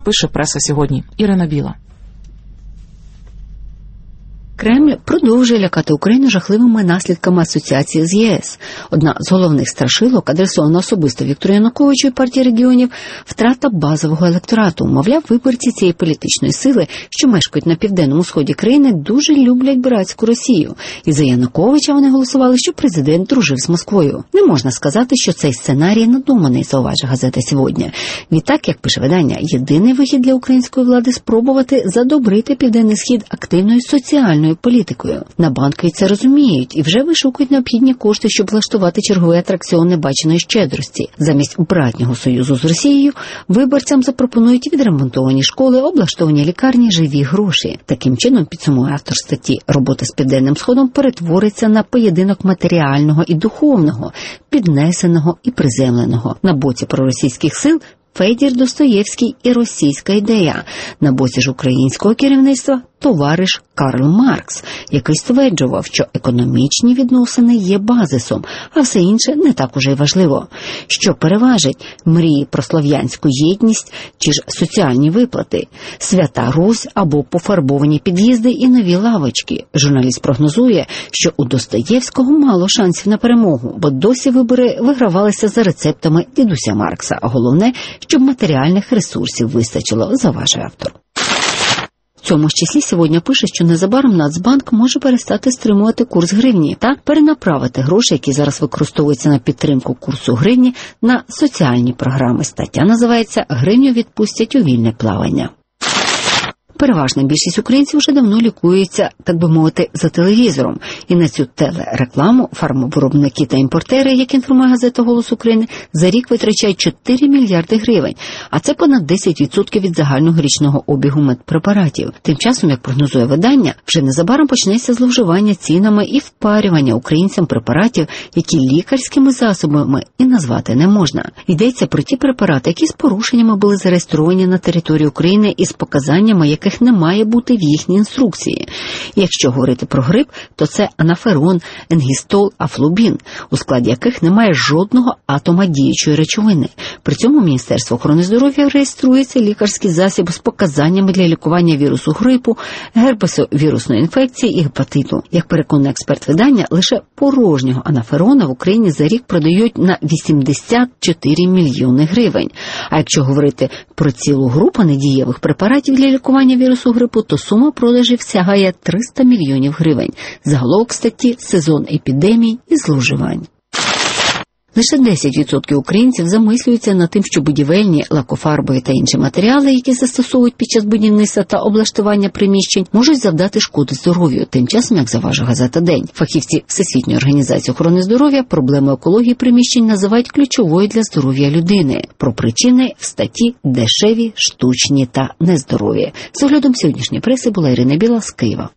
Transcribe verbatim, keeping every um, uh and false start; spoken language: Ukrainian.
пише преса сьогодні. Ірина Біла. Кремль продовжує лякати Україну жахливими наслідками асоціації з ЄС. Одна з головних страшилок, адресована особисто Віктору Януковичу і партії регіонів, втрата базового електорату. Мовляв, виборці цієї політичної сили, що мешкають на південному сході країни, дуже люблять братську Росію. І за Януковича вони голосували, що президент дружив з Москвою. Не можна сказати, що цей сценарій надуманий, зауважує газета «Сьогодні». Відтак, як пише видання, єдиний вихід для української влади – спробувати задобрити Південний Схід активною соціальною політикою. На банки це розуміють і вже вишукують необхідні кошти, щоб влаштувати черговий атракціон небаченої щедрості. Замість братнього союзу з Росією виборцям запропонують відремонтовані школи, облаштовані лікарні, живі гроші. Таким чином, підсумує автор статті, робота з Південним Сходом перетвориться на поєдинок матеріального і духовного, піднесеного і приземленого. На боці проросійських сил Федір Достоєвський і російська ідея. На боці ж українського керівництва товариш Карл Маркс, який стверджував, що економічні відносини є базисом, а все інше не так уже й важливо. Що переважить – мрії про слов'янську єдність чи ж соціальні виплати, Свята Русь або пофарбовані під'їзди і нові лавочки. Журналіст прогнозує, що у Достоєвського мало шансів на перемогу, бо досі вибори вигравалися за рецептами дідуся Маркса, а головне – щоб матеріальних ресурсів вистачило, заважає автор. В цьому ж числі сьогодні пише, що незабаром Нацбанк може перестати стримувати курс гривні та перенаправити гроші, які зараз використовуються на підтримку курсу гривні, на соціальні програми. Стаття називається «Гривню відпустять у вільне плавання». Переважна більшість українців вже давно лікується, так би мовити, за телевізором. І на цю телерекламу фармвиробники та імпортери, як інформує газета «Голос України», за рік витрачають чотири мільярди гривень, а це понад десять відсотків від загального річного обігу медпрепаратів. Тим часом, як прогнозує видання, вже незабаром почнеться зловживання цінами і впарювання українцям препаратів, які лікарськими засобами і назвати не можна. Йдеться про ті препарати, які з порушеннями були зареєстровані на території України із показаннями, яких не має бути в їхній інструкції. Якщо говорити про грип, то це анаферон, енгістол, афлубін, у складі яких немає жодного атома діючої речовини. При цьому Міністерство охорони здоров'я реєструється лікарський засіб з показаннями для лікування вірусу грипу, герпесовірусної інфекції і гепатиту. Як переконує експерт видання, лише порожнього анаферона в Україні за рік продають на вісімдесят чотири мільйони гривень. А якщо говорити про цілу групу недієвих препаратів для лікування вірусу грипу, то сума продажів сягає триста мільйонів гривень. Заголовок статті «Сезон епідемій і зловживань». Лише десять відсотків українців замислюються над тим, що будівельні, лакофарбові та інші матеріали, які застосовують під час будівництва та облаштування приміщень, можуть завдати шкоди здоров'ю. Тим часом, як заважає газета «День», фахівці Всесвітньої організації охорони здоров'я проблему екології приміщень називають ключовою для здоров'я людини. Про причини в статті «Дешеві, штучні та нездорові». З оглядом сьогоднішньої преси була Ірина Біла з Києва.